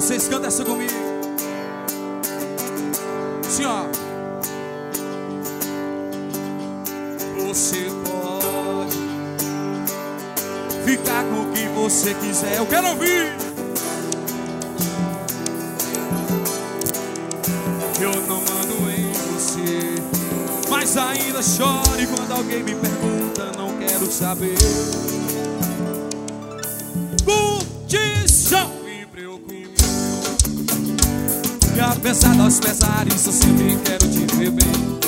Vocês cantam essa comigo. Assim, ó. Você pode ficar com o que você quiser. Eu quero ouvir. Eu não mando em você, mas ainda choro quando alguém me pergunta. Não quero saber. Curtição me preocupa, e apesar dos pesares eu sempre quero te ver bem.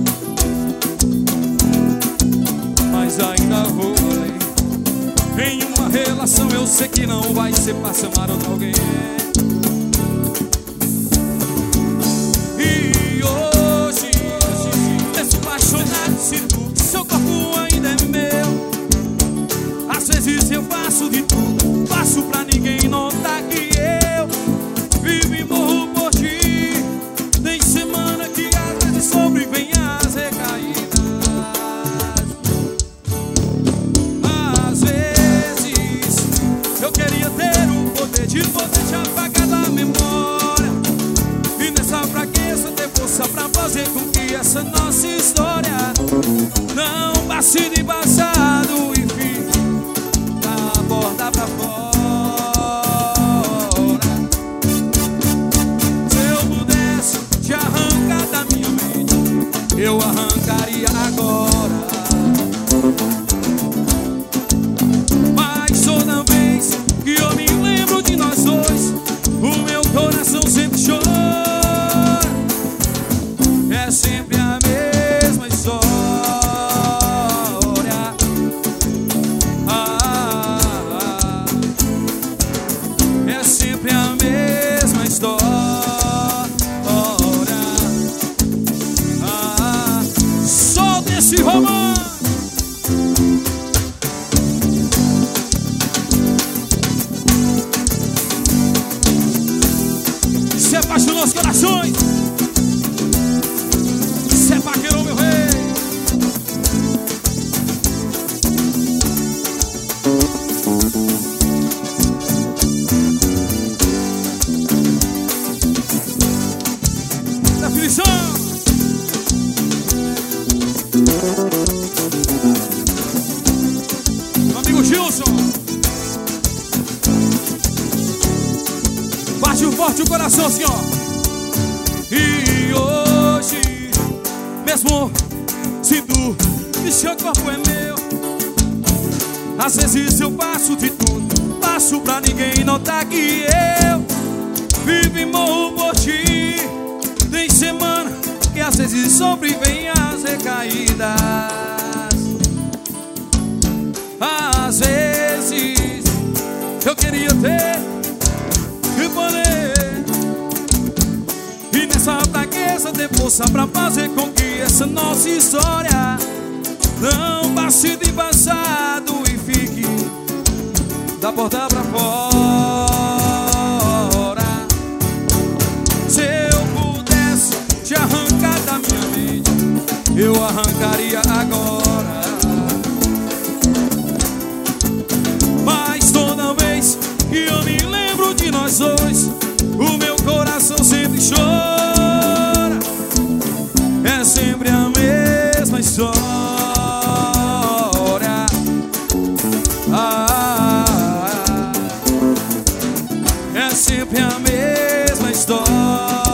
Mas ainda vou além. Em uma relação eu sei que não vai ser fácil amar outro alguém. E hoje, nesse apaixonado, sinto que seu corpo ainda é meu. Às vezes eu faço de tudo, faço pra ninguém notar que eu vivo e morro por ti. Tem semana que às vezes sobrevém as recaídas. Às vezes eu queria ter o poder de poder te apagar da memória, e nessa fraqueza ter força pra fazer com que essa nossa história não passe de passado e fique da borda pra fora. Se eu pudesse te arrancar da minha mente, eu arrancaria agora. Mas toda vez que eu me lembro de nós dois, o meu coração sempre chora. É sempre a mesma história. É sempre a mesma história. Solta esse romance. Se apaixonou os corações. Se apaquerou, meu rei. Definição. Meu amigo Gilson. Bate forte o coração, senhor. E hoje, mesmo se tu e seu corpo é meu, às vezes eu faço de tudo, faço pra ninguém notar que eu vivo e morro por ti. Tem semana que às vezes sobrevém as recaídas. Às vezes eu queria ter e poder, e nessa fraqueza ter força pra fazer com que essa nossa história não passe de passado e fique da porta pra fora. Se eu pudesse te arrancar da minha mente, eu arrancaria agora. Mas toda vez que eu me lembro de nós dois, o meu coração sempre chora. É sempre a mesma história. É sempre a mesma história.